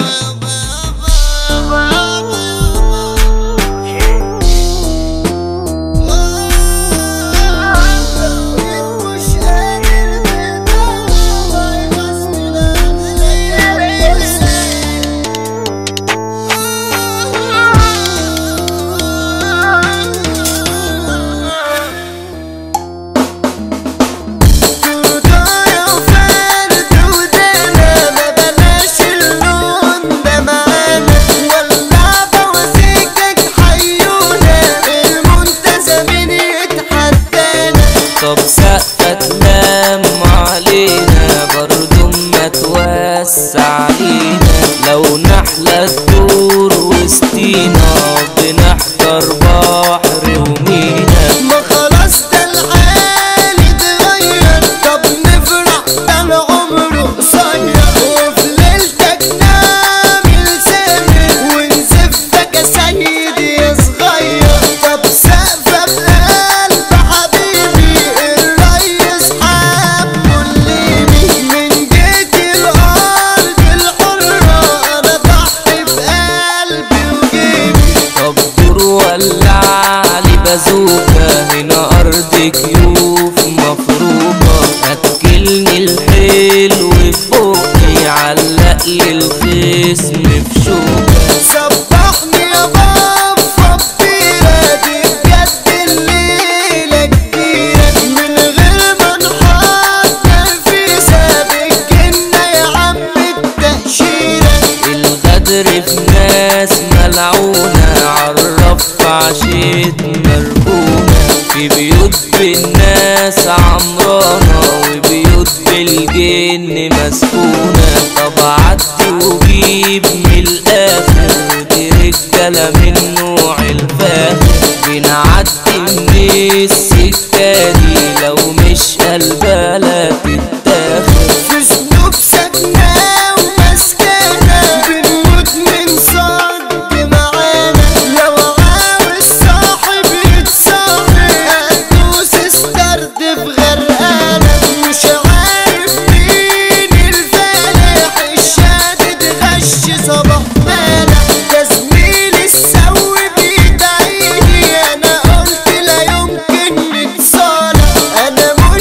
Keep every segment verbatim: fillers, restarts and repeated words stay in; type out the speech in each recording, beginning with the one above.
طب سقفك نام علينا برضو ما توسع علينا، لو نحلى الدور وسطينا بنحضر بحر ومينا. ما خلاص ده الحال اتغير، طب نفرح ده العمر قصير، وفي ليلتك نعمل سامر ونزفك يا سيدي يا صغير. طب سقفة بقلب حبيبي الريس حبه الليبي، من جيت الارض الحرة انا ضحي بقلبي وجيبي. طب دور ولع علي بازوكا، هنا ارض كيوف مفروضة، اكلني الحلو في بقي علقلي الخصم في شوكة. صبحني يا بابا بطيرة دي بجد الليلة كبيرة، من غير ما نحضر في ساب الجنة يا عم التأشيرة. الغدر في ناس ملعونة، عرف عشيت مرهونة، في بيوت بالناس عمرانة وبيوت بالجن مسكونة. طب عدي وجيب من الآخر، دي رجالة من نوع الفاخر، بنعدي من السكة دي لو مش قلبها لا تتاخر. في ذنوب ساكنة ومسكانة بنموت من صد معانا، لو عاوز صاحب يتصاحب هتدوس استرد في غرقانة. مش عارف مين الفالح الشادد غش صباح مالح، ده زميلي السوي بيدعيلي انا قلت لا يمكن نتصالح. انا مش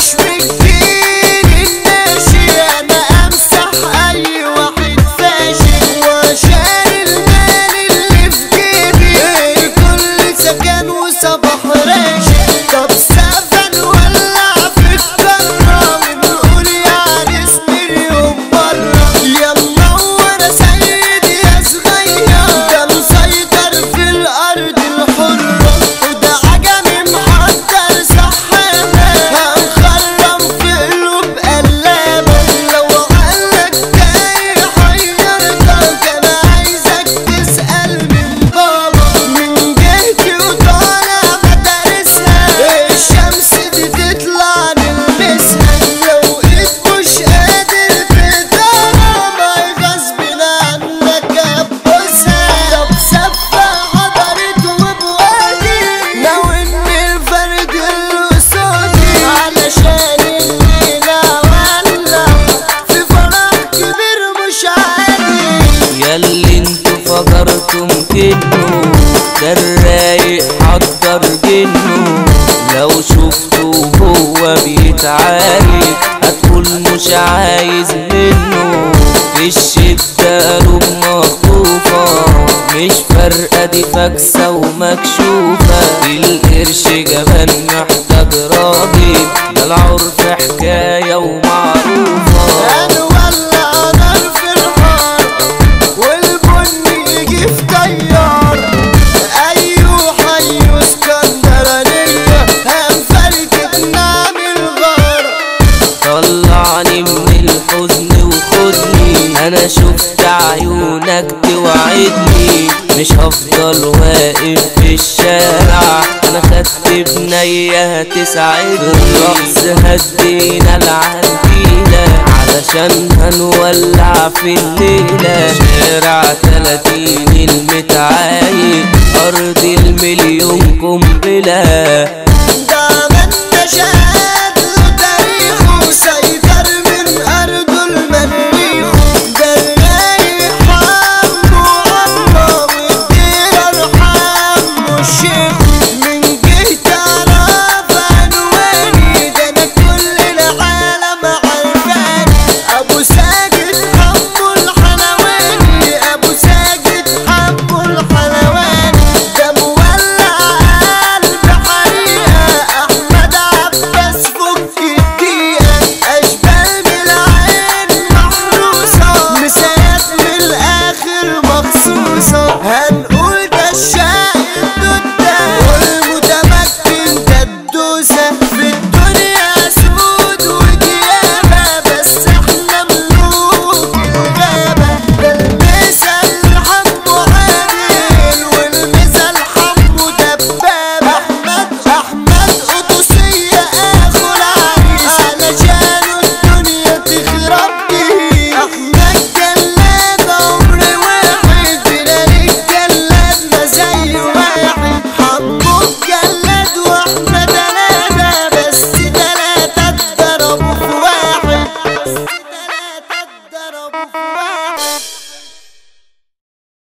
بكفيني الناشي انا امسح اي واحد فاشل، واشاري المال اللي في جيبي الكل سكن وصباح راشد. طب سقفة نولع في الكرة ونقول يا عريس مليون مرة، يا منور يا سيدي يا صغير، ده مسيطر في الارض الحرة، وده عجمي محضر سحابة هنخرم في قلوب قلابة. لو قالك جاي حيرتك انا عايزك تسأل من بابا، من جهتي وطالع مدارسها الشمس دي تطلع نلمسها، لو ايد مش قادر تقدرها ما غصب عنك ابوسها. طب سفة حضرت وبوادي لو ان الفرد القصادي، علشان الليلة ولع في فرح كبير مش عادي. ياللي انتوا فجرتم كنه، ده الرايق حضر جنه، لو شفته وهو بيتعارك هتقول مش عايز منه. في الشدة قلوب مخطوفة، مش فارقة دي فاكسة ومكشوفة، القرش جبان محتاج راجل، ده العرف حكاية ومعروفة. هنولع نار في الحار والبن يجي في طيار، ايوه حيو اسكندرانية هنفرتك نعمل غار. طلعني من الحزن وخدني، انا شفت عيونك توعدني، مش هفضل واقف في الشارع، انا خدت بنية هتساعدني. الرقص هدينا العنتيلة علشان هنولع في الليلة، شارع تلاتين المتعايق ارض المليون قنبلة. ده عملنا شهادة